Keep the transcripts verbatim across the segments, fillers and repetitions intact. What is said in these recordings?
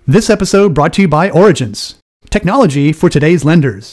This episode brought to you by Origence, technology for today's lenders.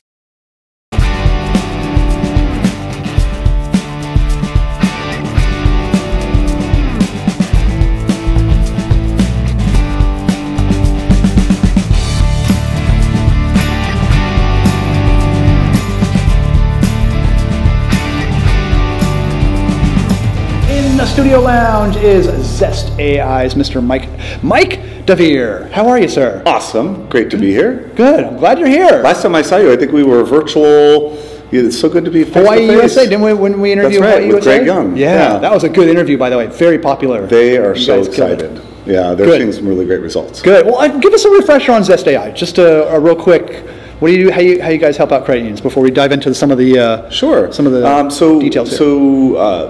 In the studio lounge is Zest A I's Mister Mike Mike DeVere. How are you, sir? Awesome. Great to be here. Good. I'm glad you're here. Last time I saw you, I think we were virtual. It's so good to be face Hawaii to face. U S A, didn't we, when we interviewed That's right, Hawaii with U S A? Greg Young. Yeah, Yeah. that was a good interview, by the way. Very popular. They are You so guys killed it. excited. Yeah, they're Good. seeing some really great results. Good. Well, uh, give us a refresher on Zest A I. Just a, a real quick. What do you do? How you how you guys help out credit unions before we dive into some of the uh, Sure. some of the um, so, details here. So, uh,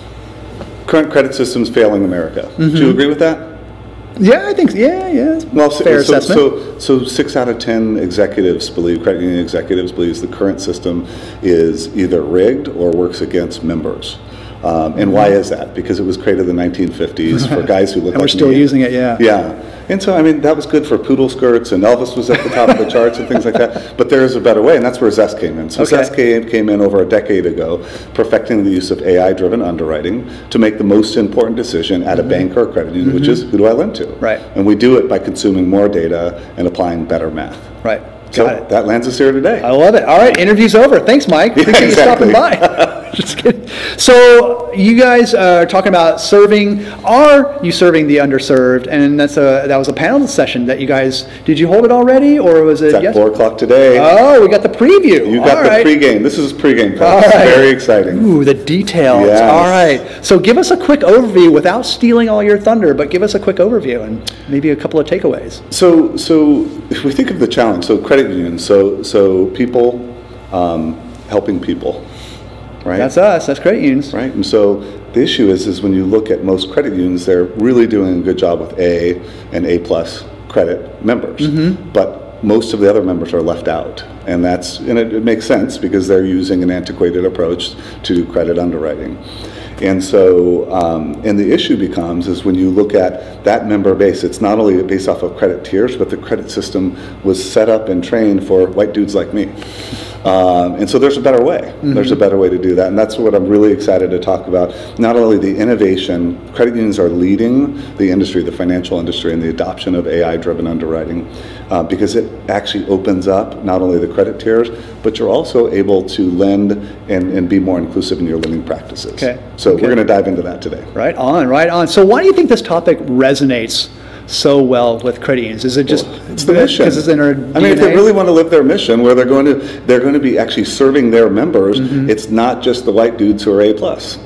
current credit systems failing America. Do you agree with that? Yeah, I think yeah, yeah. Well, so, fair so, assessment. so, so six out of ten executives believe, credit union executives believe the current system is either rigged or works against members. Um, and why is that? Because it was created in the nineteen fifties for guys who look And like we're still me. using it, yeah. Yeah. And so, I mean, that was good for poodle skirts, and Elvis was at the top of the charts and things like that. But there is a better way, and that's where Zest came in. So Okay. Zest came, came in over a decade ago, perfecting the use of A I-driven underwriting to make the most important decision at a bank or a credit union, which is, who do I lend to? Right. And we do it by consuming more data and applying better math. Right. So Got it. that lands us here today. I love it. All right, interview's over. Thanks, Mike. Yeah, Appreciate exactly. you stopping by. Just kidding. So you guys are talking about serving. Are you serving the underserved? And that's a that was a panel session that you guys did. You hold it already, or was it? It's at yes- four o'clock today. Oh, we got the preview. You got All the right. pregame. This is pregame, All folks. right. Very exciting. Ooh, the details. Yes. All right. So give us a quick overview without stealing all your thunder, but give us a quick overview and maybe a couple of takeaways. So, so if we think of the challenge, so credit unions, so so people um, helping people, right? That's us. That's credit unions. Right. And so the issue is, is when you look at most credit unions, they're really doing a good job with A and A plus credit members, Mm-hmm. but most of the other members are left out, and that's and it, it makes sense because they're using an antiquated approach to credit underwriting. And so, um, and the issue becomes is when you look at that member base, it's not only based off of credit tiers, but the credit system was set up and trained for white dudes like me. Um, and so there's a better way. Mm-hmm. There's a better way to do that. And that's what I'm really excited to talk about. Not only the innovation, credit unions are leading the industry, the financial industry, in the adoption of A I-driven underwriting uh, because it actually opens up not only the credit tiers, but you're also able to lend and, and be more inclusive in your lending practices. Okay. So Okay. we're going to dive into that today. Right on, right on. So why do you think this topic resonates so well with credit unions? Is it just It's the mission. because it's in our I mean, if they D N A? really want to live their mission, where they're going to, they're going to be actually serving their members. Mm-hmm. It's not just the white dudes who are A plus.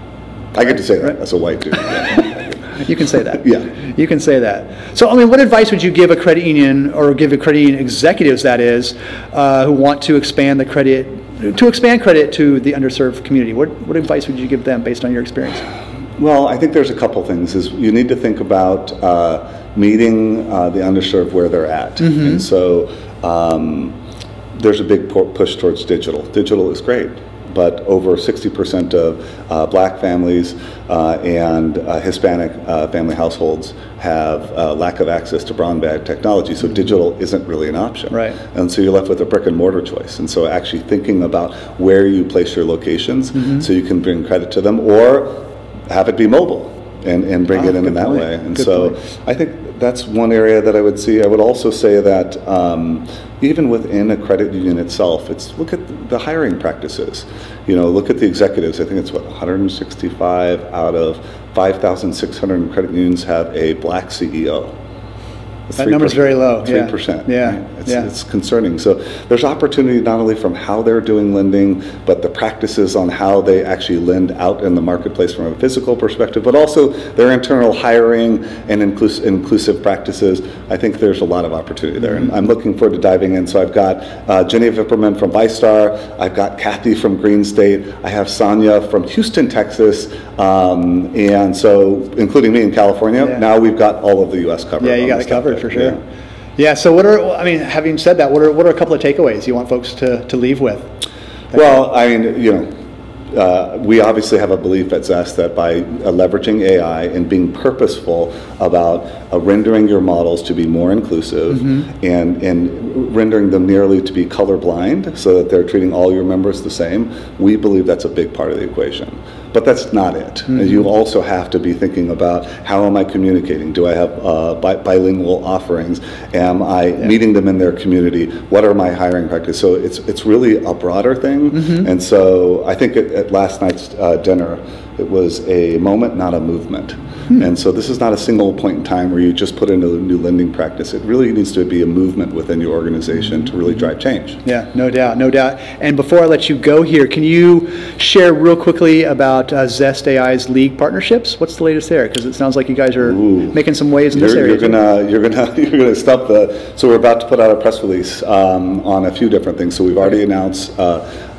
I get to say that Right. as a white dude. You can say that. Yeah. You can say that. So, I mean, what advice would you give a credit union or give a credit union executives, that is, uh, who want to expand the credit, to expand credit to the underserved community? What, what advice would you give them based on your experience? Well, I think there's a couple things. Is you need to think about uh, meeting uh, the underserved where they're at, Mm-hmm. and so um, there's a big pu- push towards digital. Digital is great, but over sixty percent of uh, black families uh, and uh, Hispanic uh, family households have uh, lack of access to broadband technology, so digital isn't really an option. Right. And so you're left with a brick and mortar choice. And so actually thinking about where you place your locations Mm-hmm. so you can bring credit to them, or have it be mobile and, and bring Ah, it in good in that point. way. And Good so point. I think that's one area that I would see. I would also say that um, even within a credit union itself, it's look at the hiring practices. You know, look at the executives. I think it's what, one hundred sixty-five out of five thousand six hundred credit unions have a black C E O. That number's very low, yeah. Three percent. Yeah, It's, yeah. it's concerning. So there's opportunity not only from how they're doing lending, but the practices on how they actually lend out in the marketplace from a physical perspective, but also their internal hiring and inclus- inclusive practices. I think there's a lot of opportunity there, and I'm looking forward to diving in. So I've got uh, Jenny Vipperman from ViStar, I've got Kathy from Green State, I have Sonia from Houston, Texas, um, and so including me in California. Yeah. Now we've got all of the U S covered. Yeah, you on got this it covered topic. for sure. Yeah. Yeah. So, what are I mean? Having said that, what are what are a couple of takeaways you want folks to, to leave with? Well, I mean, you know, uh, we obviously have a belief at Zest that by uh, leveraging A I and being purposeful about uh, rendering your models to be more inclusive mm-hmm. and, and rendering them nearly to be colorblind so that they're treating all your members the same, we believe that's a big part of the equation. But that's not it. Mm-hmm. You also have to be thinking about, how am I communicating? Do I have uh, bi- bilingual offerings? Am I yeah. meeting them in their community? What are my hiring practices? So it's it's really a broader thing. Mm-hmm. And so I think at, at last night's uh, dinner, it was a moment, not a movement. Hmm. And so this is not a single point in time where you just put in a new lending practice. It really needs to be a movement within your organization mm-hmm. to really drive change. Yeah, no doubt, no doubt. And before I let you go here, can you share real quickly about uh, Zest A I's league partnerships? What's the latest there? Because it sounds like you guys are Ooh. making some waves in you're, this area. You're gonna, you're gonna, you're gonna stop the. So we're about to put out a press release um, on a few different things. So we've already announced uh,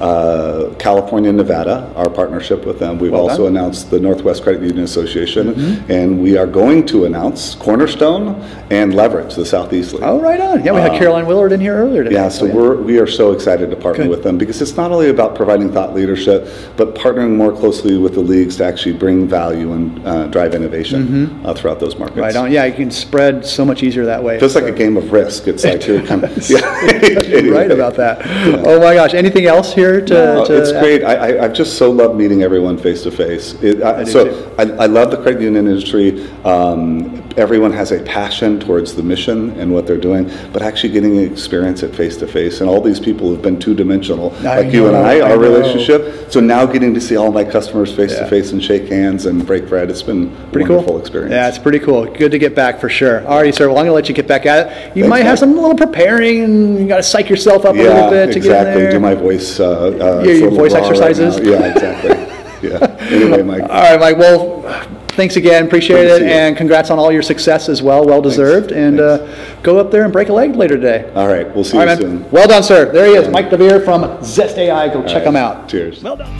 uh, California and Nevada, our partnership with them. We've well also done. announced the Northwest Credit Union Association, mm-hmm. and we are going to announce Cornerstone and Leverage, the Southeast League. Oh, right on. Yeah, we had um, Caroline Willard in here earlier today. Yeah, so oh, yeah. we're we are so excited to partner Good. with them, because it's not only about providing thought leadership, but partnering more closely with the leagues to actually bring value and uh, drive innovation mm-hmm. uh, throughout those markets. Right on. Yeah, you can spread so much easier that way. It feels so. like a game of Risk. It's like you're kind of yeah. You're right about that. Yeah. Oh my gosh. Anything else here to? No, to it's great. I, I I've just so loved meeting everyone face to face. So I, I love the credit union industry. Um, everyone has a passion towards the mission and what they're doing, but actually getting an experience at face to face. And all these people have been two dimensional, like know, you and I, our I relationship. So now getting to see all my customers face to face and shake hands and break bread, it's been a pretty wonderful cool. experience. Yeah, it's pretty cool. Good to get back for sure. Alrighty, sir. Well, I'm gonna let you get back at it. You Thanks, might have man. some little preparing, and you got to psych yourself up yeah, a little bit to exactly. get in there. Do my voice. Uh, uh, your your voice exercises. Right yeah, exactly. Yeah. Anyway, Mike. All right, Mike. Well, thanks again. Appreciate it, and congrats on all your success as well. Well deserved. Thanks. And Thanks. Uh, go up there and break a leg later today. All right. We'll see all you right, soon. Man. Well done, sir. There he is, Mike DeVere from Zest A I. Go all check right. him out. Cheers. Well done.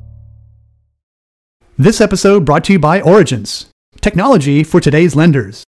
This episode brought to you by Origins, technology for today's lenders.